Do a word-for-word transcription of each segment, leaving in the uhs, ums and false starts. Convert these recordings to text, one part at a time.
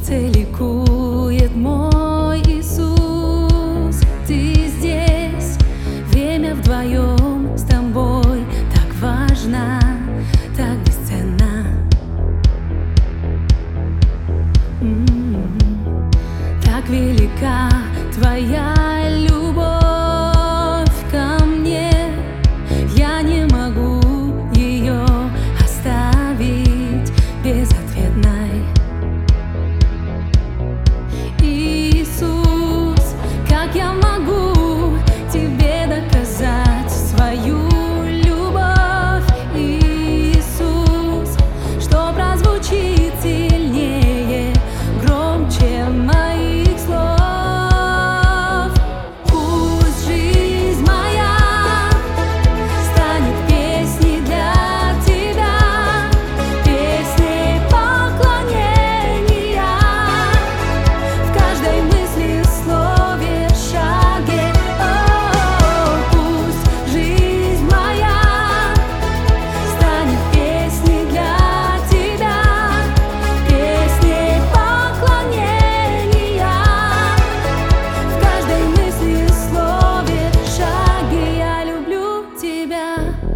сердце ликует мой Иисус. Ты здесь, время вдвоем с тобой так важно, так бесценно. М-м-м. Так велика твоя любовь ко мне, я не могу ее оставить безответной. Иисус, как я могу тебе доказать свою любовь? Иисус, что прозвучит сильнее, громче моих слов. Пусть жизнь моя станет песней для тебя, песней поклонения в каждой мысли, слове, шаге. О, пусть жизнь моя станет песней для тебя, песней поклонения в каждой мысли, слове, шаге. Я люблю тебя.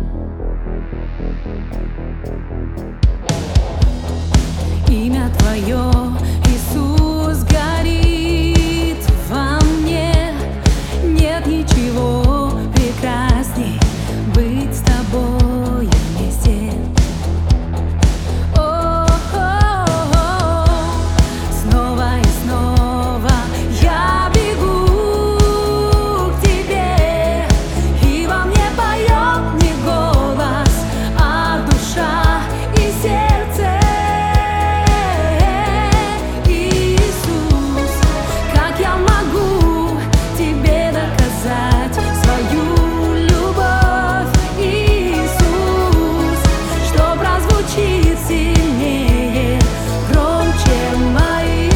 Имя твое, Иисус, горит во мне. Нет ничего прекрасней быть с тобой вместе. О-о-о, снова и снова я бегу к тебе, и во мне поет не голос, а душа и сердце. Иисус, как я могу тебе доказать свою любовь? Иисус, что прозвучит сильнее, громче моих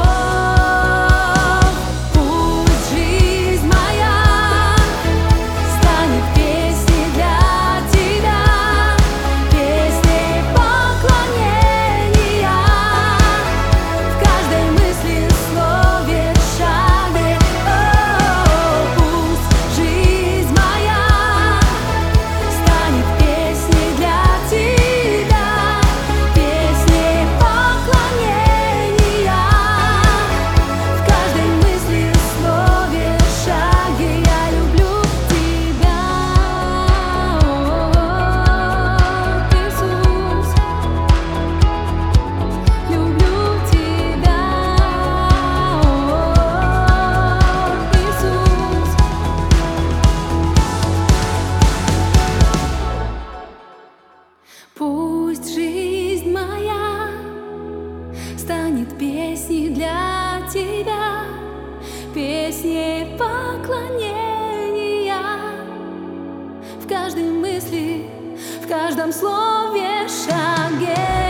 слов. Пусть жизнь моя станет песней для тебя, песней поклонения в каждой мысли, слове, шаге. О, пусть жизнь моя станет песней для тебя, песней поклонения в каждой мысли, слове, шаге. Я люблю тебя, о, Иисус, люблю тебя, о, Иисус. Пусть жизнь моя станет песней для тебя, песней поклонения в каждой мысли, в каждом слове, шаге.